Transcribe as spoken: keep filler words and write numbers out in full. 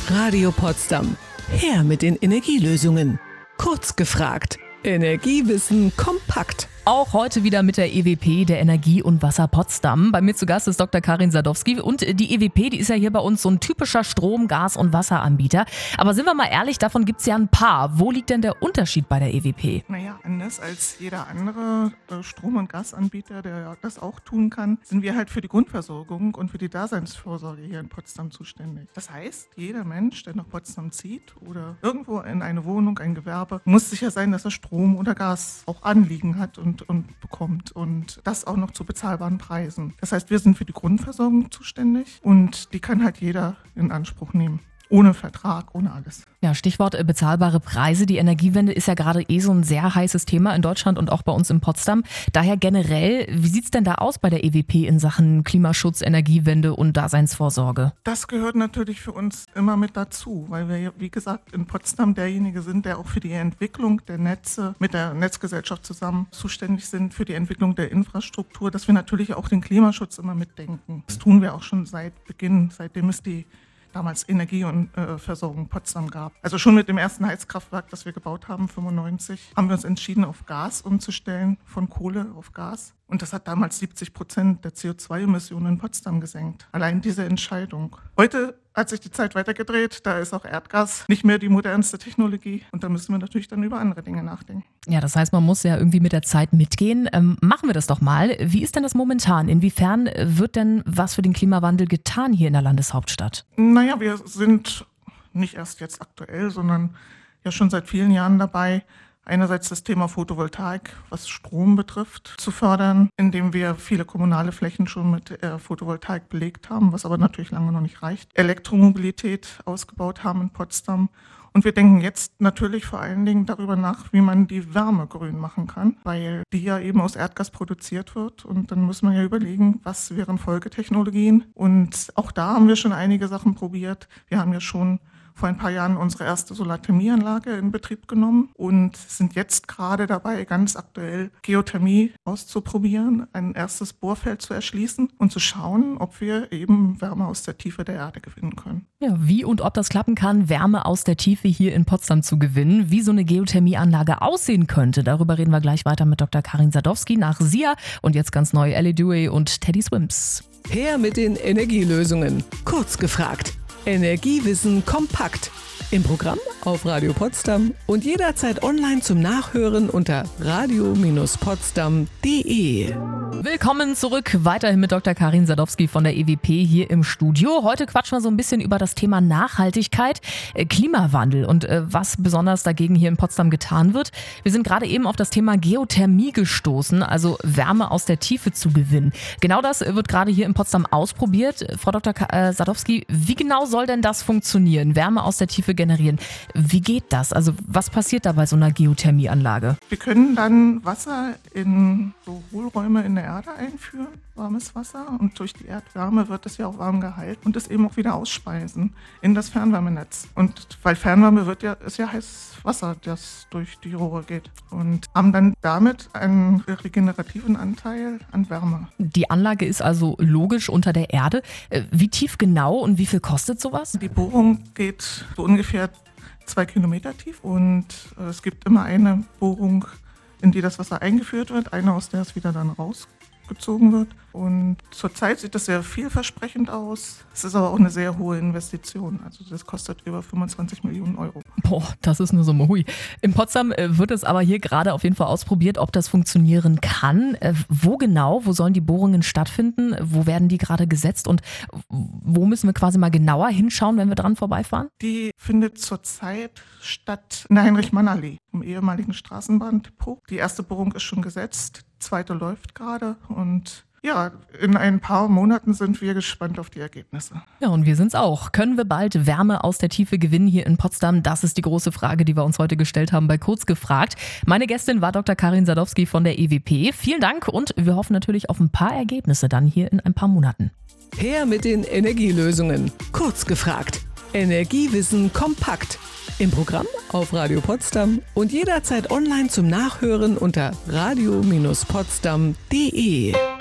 Radio Potsdam. Her mit den Energielösungen. Kurz gefragt. Energiewissen kompakt. Auch heute wieder mit der E W P, der Energie- und Wasser Potsdam. Bei mir zu Gast ist Doktor Karin Sadowski. Und die E W P, die ist ja hier bei uns so ein typischer Strom-, Gas- und Wasseranbieter. Aber sind wir mal ehrlich, davon gibt es ja ein paar. Wo liegt denn der Unterschied bei der E W P? Naja, anders als jeder andere äh, Strom- und Gasanbieter, der ja das auch tun kann, sind wir halt für die Grundversorgung und für die Daseinsvorsorge hier in Potsdam zuständig. Das heißt, jeder Mensch, der nach Potsdam zieht oder irgendwo in eine Wohnung, ein Gewerbe, muss sicher sein, dass er Strom oder Gas auch anliegen hat und und bekommt und das auch noch zu bezahlbaren Preisen. Das heißt, wir sind für die Grundversorgung zuständig und die kann halt jeder in Anspruch nehmen. Ohne Vertrag, ohne alles. Ja, Stichwort äh, bezahlbare Preise. Die Energiewende ist ja gerade eh so ein sehr heißes Thema in Deutschland und auch bei uns in Potsdam. Daher generell, wie sieht's denn da aus bei der E W P in Sachen Klimaschutz, Energiewende und Daseinsvorsorge? Das gehört natürlich für uns immer mit dazu, weil wir, wie gesagt, in Potsdam derjenige sind, der auch für die Entwicklung der Netze mit der Netzgesellschaft zusammen zuständig sind, für die Entwicklung der Infrastruktur, dass wir natürlich auch den Klimaschutz immer mitdenken. Das tun wir auch schon seit Beginn, seitdem es die damals Energie- und äh, Versorgung Potsdam gab. Also schon mit dem ersten Heizkraftwerk, das wir gebaut haben, fünfundneunzig, haben wir uns entschieden, auf Gas umzustellen, von Kohle auf Gas. Und das hat damals siebzig Prozent der C O zwei Emissionen in Potsdam gesenkt. Allein diese Entscheidung. Heute hat sich die Zeit weitergedreht, da ist auch Erdgas nicht mehr die modernste Technologie. Und da müssen wir natürlich dann über andere Dinge nachdenken. Ja, das heißt, man muss ja irgendwie mit der Zeit mitgehen. Ähm, machen wir das doch mal. Wie ist denn das momentan? Inwiefern wird denn was für den Klimawandel getan hier in der Landeshauptstadt? Naja, wir sind nicht erst jetzt aktuell, sondern ja schon seit vielen Jahren dabei, einerseits das Thema Photovoltaik, was Strom betrifft, zu fördern, indem wir viele kommunale Flächen schon mit äh, Photovoltaik belegt haben, was aber natürlich lange noch nicht reicht. Elektromobilität ausgebaut haben in Potsdam. Und wir denken jetzt natürlich vor allen Dingen darüber nach, wie man die Wärme grün machen kann, weil die ja eben aus Erdgas produziert wird. Und dann muss man ja überlegen, was wären Folgetechnologien. Und auch da haben wir schon einige Sachen probiert. Wir haben ja schon vor ein paar Jahren unsere erste Solarthermieanlage in Betrieb genommen und sind jetzt gerade dabei, ganz aktuell Geothermie auszuprobieren, ein erstes Bohrfeld zu erschließen und zu schauen, ob wir eben Wärme aus der Tiefe der Erde gewinnen können. Ja, wie und ob das klappen kann, Wärme aus der Tiefe hier in Potsdam zu gewinnen, wie so eine Geothermieanlage aussehen könnte, darüber reden wir gleich weiter mit Doktor Karin Sadowski nach Sia und jetzt ganz neu Ellie Dewey und Teddy Swims. Her mit den Energielösungen. Kurz gefragt. Energiewissen kompakt. Im Programm auf Radio Potsdam und jederzeit online zum Nachhören unter radio potsdam punkt de. Willkommen zurück, weiterhin mit Doktor Karin Sadowski von der E W P hier im Studio. Heute quatschen wir so ein bisschen über das Thema Nachhaltigkeit, äh, Klimawandel und äh, was besonders dagegen hier in Potsdam getan wird. Wir sind gerade eben auf das Thema Geothermie gestoßen, also Wärme aus der Tiefe zu gewinnen. Genau das wird gerade hier in Potsdam ausprobiert. Frau Doktor Ka- äh, Sadowski, wie genau soll denn das funktionieren? Wärme aus der Tiefe generieren. Wie geht das? Also was passiert da bei so einer Geothermieanlage? Wir können dann Wasser in so Hohlräume in der Erde einführen, warmes Wasser, und durch die Erdwärme wird es ja auch warm gehalten und es eben auch wieder ausspeisen in das Fernwärmenetz. Und weil Fernwärme wird ja, ist ja heißes Wasser, das durch die Rohre geht, und haben dann damit einen regenerativen Anteil an Wärme. Die Anlage ist also logisch unter der Erde. Wie tief genau und wie viel kostet sowas? Die Bohrung geht so ungefähr zwei Kilometer tief und es gibt immer eine Bohrung, in die das Wasser eingeführt wird, eine, aus der es wieder dann rausgezogen wird. Und zurzeit sieht das sehr vielversprechend aus. Es ist aber auch eine sehr hohe Investition. Also das kostet über fünfundzwanzig Millionen Euro. Boah, das ist eine Summe. Hui. In Potsdam wird es aber hier gerade auf jeden Fall ausprobiert, ob das funktionieren kann. Wo genau, wo sollen die Bohrungen stattfinden? Wo werden die gerade gesetzt? Und wo müssen wir quasi mal genauer hinschauen, wenn wir dran vorbeifahren? Die findet zurzeit statt in der Heinrich-Mann-Allee, im ehemaligen Straßenbahndepot. Die erste Bohrung ist schon gesetzt, die zweite läuft gerade und ja, in ein paar Monaten sind wir gespannt auf die Ergebnisse. Ja, und wir sind's auch. Können wir bald Wärme aus der Tiefe gewinnen hier in Potsdam? Das ist die große Frage, die wir uns heute gestellt haben bei Kurz gefragt. Meine Gästin war Doktor Karin Sadowski von der E W P. Vielen Dank und wir hoffen natürlich auf ein paar Ergebnisse dann hier in ein paar Monaten. Her mit den Energielösungen. Kurz gefragt. Energiewissen kompakt. Im Programm auf Radio Potsdam und jederzeit online zum Nachhören unter radio potsdam punkt de.